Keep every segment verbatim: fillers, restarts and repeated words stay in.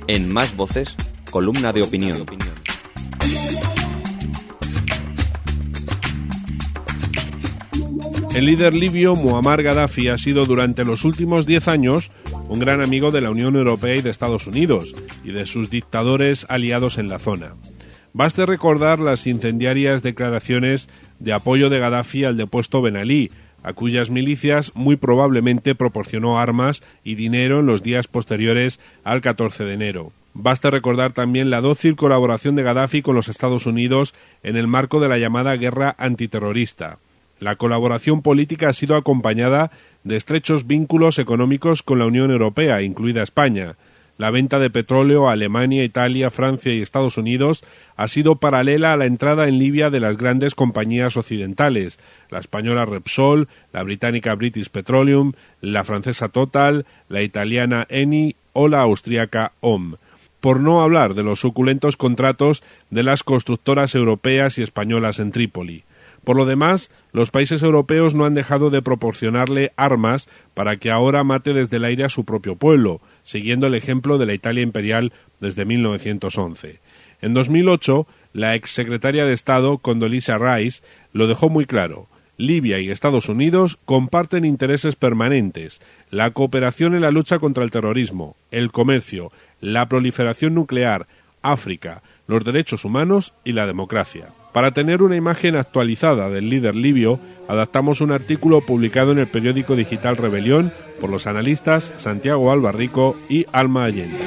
En Más Voces, columna de opinión. El líder libio Muammar Gaddafi ha sido durante los últimos diez años un gran amigo de la Unión Europea y de Estados Unidos y de sus dictadores aliados en la zona. Baste recordar las incendiarias declaraciones de apoyo de Gaddafi al depuesto Ben Ali, a cuyas milicias muy probablemente proporcionó armas y dinero en los días posteriores al catorce de enero. Basta recordar también la dócil colaboración de Gaddafi con los Estados Unidos en el marco de la llamada guerra antiterrorista. La colaboración política ha sido acompañada de estrechos vínculos económicos con la Unión Europea, incluida España. La venta de petróleo a Alemania, Italia, Francia y Estados Unidos ha sido paralela a la entrada en Libia de las grandes compañías occidentales, la española Repsol, la británica British Petroleum, la francesa Total, la italiana Eni o la austríaca O M. Por no hablar de los suculentos contratos de las constructoras europeas y españolas en Trípoli. Por lo demás, los países europeos no han dejado de proporcionarle armas para que ahora mate desde el aire a su propio pueblo, siguiendo el ejemplo de la Italia imperial desde mil novecientos once. En dos mil ocho, la exsecretaria de Estado, Condoleezza Rice, lo dejó muy claro. Libia y Estados Unidos comparten intereses permanentes, la cooperación en la lucha contra el terrorismo, el comercio, la proliferación nuclear, África, los derechos humanos y la democracia. Para tener una imagen actualizada del líder libio, adaptamos un artículo publicado en el periódico digital Rebelión por los analistas Santiago Albarrico y Alma Allende.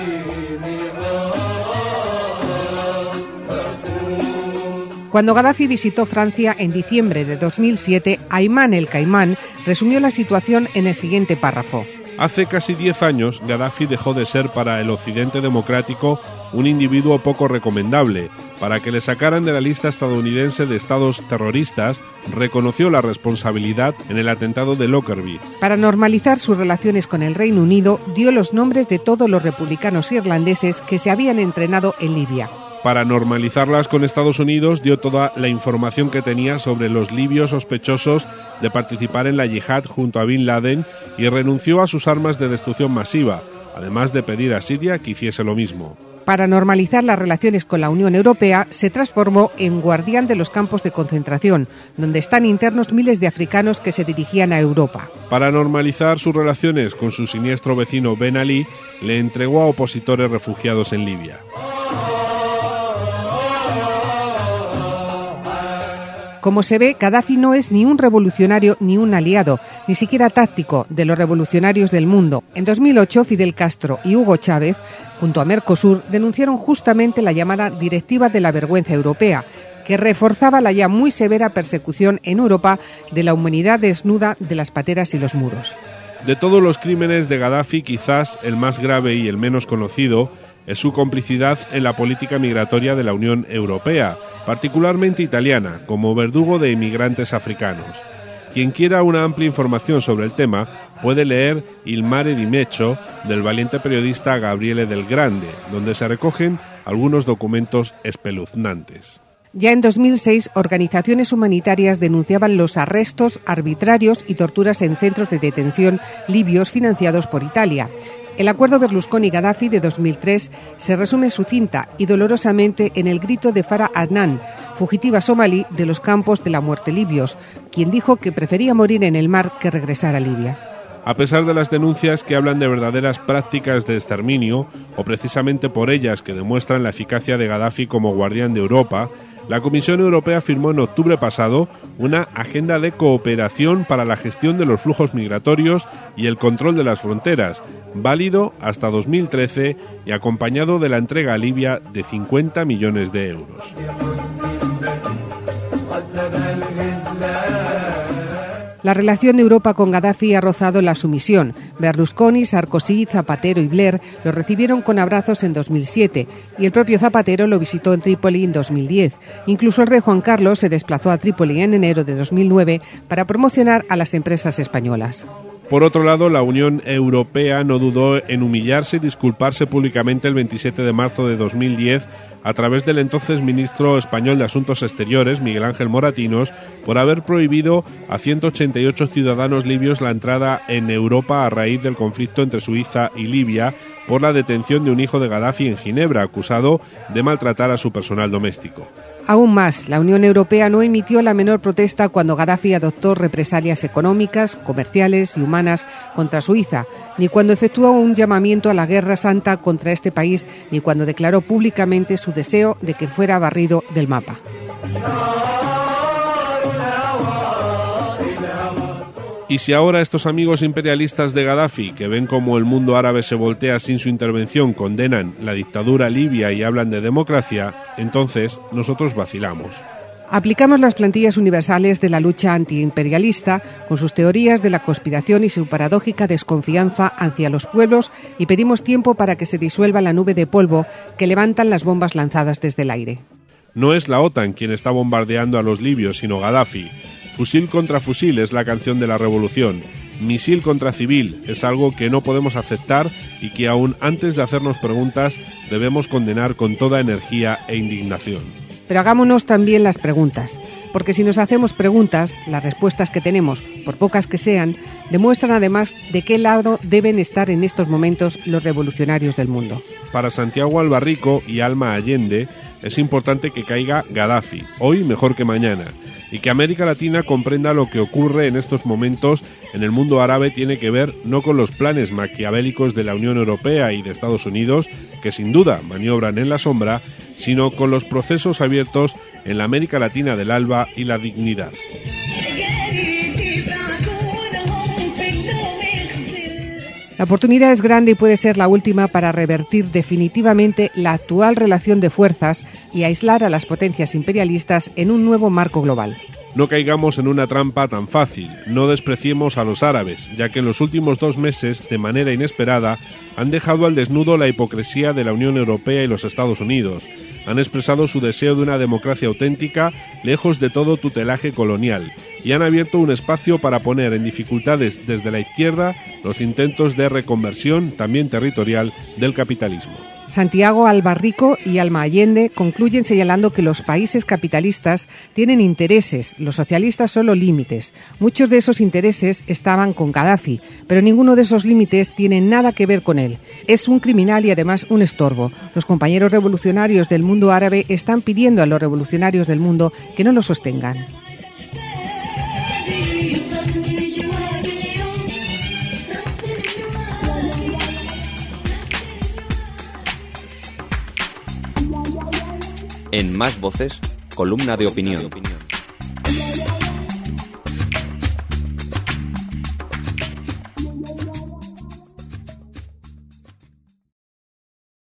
Cuando Gaddafi visitó Francia en diciembre de dos mil siete, Ayman el Caimán resumió la situación en el siguiente párrafo. Hace casi diez años, Gaddafi dejó de ser para el occidente democrático un individuo poco recomendable. Para que le sacaran de la lista estadounidense de estados terroristas, reconoció la responsabilidad en el atentado de Lockerbie. Para normalizar sus relaciones con el Reino Unido, dio los nombres de todos los republicanos irlandeses que se habían entrenado en Libia. Para normalizarlas con Estados Unidos, dio toda la información que tenía sobre los libios sospechosos de participar en la yihad junto a Bin Laden y renunció a sus armas de destrucción masiva, además de pedir a Siria que hiciese lo mismo. Para normalizar las relaciones con la Unión Europea, se transformó en guardián de los campos de concentración, donde están internos miles de africanos que se dirigían a Europa. Para normalizar sus relaciones con su siniestro vecino Ben Ali, le entregó a opositores refugiados en Libia. Como se ve, Gaddafi no es ni un revolucionario ni un aliado, ni siquiera táctico, de los revolucionarios del mundo. En dos mil ocho, Fidel Castro y Hugo Chávez, junto a Mercosur, denunciaron justamente la llamada Directiva de la Vergüenza Europea, que reforzaba la ya muy severa persecución en Europa de la humanidad desnuda de las pateras y los muros. De todos los crímenes de Gaddafi, quizás el más grave y el menos conocido es su complicidad en la política migratoria de la Unión Europea, particularmente italiana, como verdugo de inmigrantes africanos. Quien quiera una amplia información sobre el tema puede leer Il mare di Mecho del valiente periodista Gabriele Del Grande, donde se recogen algunos documentos espeluznantes. Ya en dos mil seis, organizaciones humanitarias denunciaban los arrestos arbitrarios y torturas en centros de detención libios financiados por Italia. El acuerdo Berlusconi-Gaddafi de dos mil tres se resume sucinta y dolorosamente en el grito de Farah Adnan, fugitiva somalí de los campos de la muerte libios, quien dijo que prefería morir en el mar que regresar a Libia. A pesar de las denuncias que hablan de verdaderas prácticas de exterminio, o precisamente por ellas que demuestran la eficacia de Gaddafi como guardián de Europa, la Comisión Europea firmó en octubre pasado una agenda de cooperación para la gestión de los flujos migratorios y el control de las fronteras, válido hasta dos mil trece y acompañado de la entrega a Libia de cincuenta millones de euros. La relación de Europa con Gaddafi ha rozado la sumisión. Berlusconi, Sarkozy, Zapatero y Blair lo recibieron con abrazos en dos mil siete y el propio Zapatero lo visitó en Trípoli en dos mil diez. Incluso el rey Juan Carlos se desplazó a Trípoli en enero de dos mil nueve para promocionar a las empresas españolas. Por otro lado, la Unión Europea no dudó en humillarse y disculparse públicamente el veintisiete de marzo de dos mil diez a través del entonces ministro español de Asuntos Exteriores, Miguel Ángel Moratinos, por haber prohibido a ciento ochenta y ocho ciudadanos libios la entrada en Europa a raíz del conflicto entre Suiza y Libia, por la detención de un hijo de Gadafi en Ginebra, acusado de maltratar a su personal doméstico. Aún más, la Unión Europea no emitió la menor protesta cuando Gadafi adoptó represalias económicas, comerciales y humanas contra Suiza, ni cuando efectuó un llamamiento a la guerra santa contra este país, ni cuando declaró públicamente su deseo de que fuera barrido del mapa. Y si ahora estos amigos imperialistas de Gadafi, que ven cómo el mundo árabe se voltea sin su intervención, condenan la dictadura libia y hablan de democracia, entonces nosotros vacilamos. Aplicamos las plantillas universales de la lucha antiimperialista con sus teorías de la conspiración y su paradójica desconfianza hacia los pueblos y pedimos tiempo para que se disuelva la nube de polvo que levantan las bombas lanzadas desde el aire. No es la OTAN quien está bombardeando a los libios, sino Gadafi. Fusil contra fusil es la canción de la revolución. Misil contra civil es algo que no podemos aceptar y que aún antes de hacernos preguntas debemos condenar con toda energía e indignación. Pero hagámonos también las preguntas, porque si nos hacemos preguntas, las respuestas que tenemos, por pocas que sean, demuestran además de qué lado deben estar en estos momentos los revolucionarios del mundo. Para Santiago Albarrico y Alma Allende es importante que caiga Gadafi, hoy mejor que mañana, y que América Latina comprenda lo que ocurre en estos momentos en el mundo árabe tiene que ver no con los planes maquiavélicos de la Unión Europea y de Estados Unidos, que sin duda maniobran en la sombra, sino con los procesos abiertos en la América Latina del Alba y la dignidad. La oportunidad es grande y puede ser la última para revertir definitivamente la actual relación de fuerzas y aislar a las potencias imperialistas en un nuevo marco global. No caigamos en una trampa tan fácil, no despreciemos a los árabes, ya que en los últimos dos meses, de manera inesperada, han dejado al desnudo la hipocresía de la Unión Europea y los Estados Unidos. Han expresado su deseo de una democracia auténtica, lejos de todo tutelaje colonial, y han abierto un espacio para poner en dificultades desde la izquierda los intentos de reconversión, también territorial, del capitalismo. Santiago Albarrico y Alma Allende concluyen señalando que los países capitalistas tienen intereses, los socialistas solo límites. Muchos de esos intereses estaban con Gadafi, pero ninguno de esos límites tiene nada que ver con él. Es un criminal y además un estorbo. Los compañeros revolucionarios del mundo árabe están pidiendo a los revolucionarios del mundo que no lo sostengan. En Más Voces, columna de opinión.